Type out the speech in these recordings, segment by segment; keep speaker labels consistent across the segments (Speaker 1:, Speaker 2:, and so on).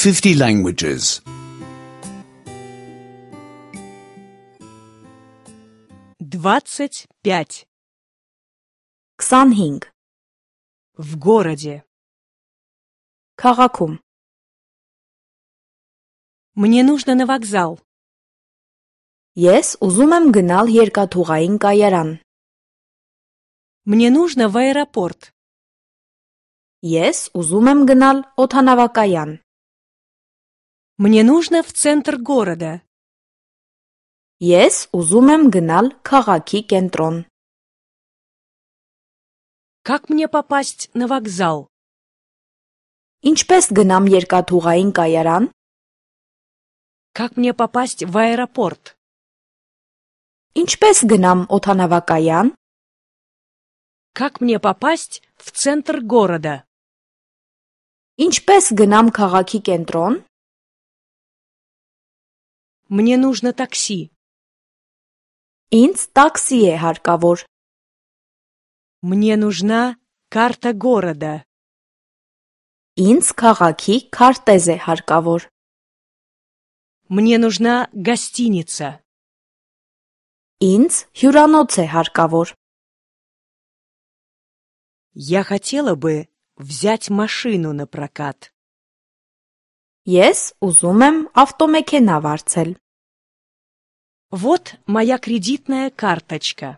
Speaker 1: 50 languages.
Speaker 2: 25.
Speaker 3: 25.
Speaker 2: В городе.
Speaker 3: Քաղաքում.
Speaker 2: Мне нужно на вокзал.
Speaker 3: Ես ուզում եմ գնալ երկաթուղային կայարան.
Speaker 2: Мне нужно в аэропорт.
Speaker 3: Ես ուզում եմ գնալ օդանավակայան.
Speaker 2: Мне нужно в центр города.
Speaker 3: Ես ուզում եմ գնալ քաղաքի կենտրոն.
Speaker 2: Как мне попасть на вокзал?
Speaker 3: Ինչպես գնամ երկաթուղային կայարան?
Speaker 2: Как мне попасть в аэропорт?
Speaker 3: Ինչպես գնամ օդանավակայան?
Speaker 2: Как мне попасть в центр города?
Speaker 3: Ինչպես գնամ քաղաքի կենտրոն?
Speaker 2: Мне нужно такси.
Speaker 3: Ինձ տաքսի է հարկավոր.
Speaker 2: Мне нужна карта города.
Speaker 3: Ինձ քաղաքի քարտեզ է հարկավոր.
Speaker 2: Мне нужна гостиница.
Speaker 3: Ինձ հյուրանոց է հարկավոր.
Speaker 2: Я хотела бы взять машину на прокат.
Speaker 3: Ես ուզում եմ ավտոմեքենա վարձել.
Speaker 2: Вот моя кредитная карточка.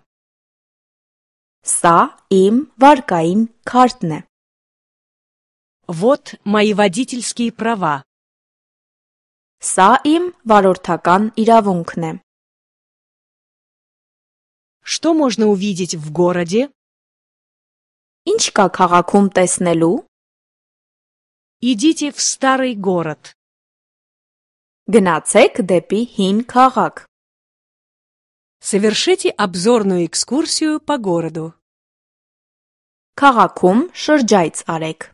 Speaker 3: Սա իմ վարկային քարտն է.
Speaker 2: Вот мои водительские права.
Speaker 3: Սա իմ վարորդական իրավունքն է.
Speaker 2: Что можно увидеть в городе?
Speaker 3: Ինչ կա քաղաքում տեսնելու?
Speaker 2: Идите в старый город.
Speaker 3: Գնացեք դեպի հին քաղաք.
Speaker 2: Совершите обзорную экскурсию по городу.
Speaker 3: Քաղաքում շրջայց արեք.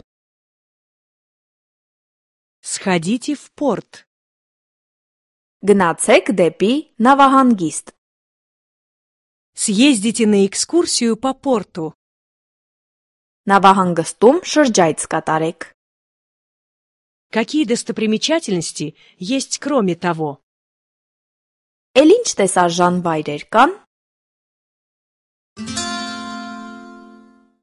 Speaker 2: Сходите в порт.
Speaker 3: Գնացեք դեպի նավահանգիստ.
Speaker 2: Съездите на экскурсию по порту.
Speaker 3: Նավահանգստում շրջայց կատարեք.
Speaker 2: Какие достопримечательности есть кроме того?
Speaker 3: Էլ ինչ տեսարժան վայրեր կան?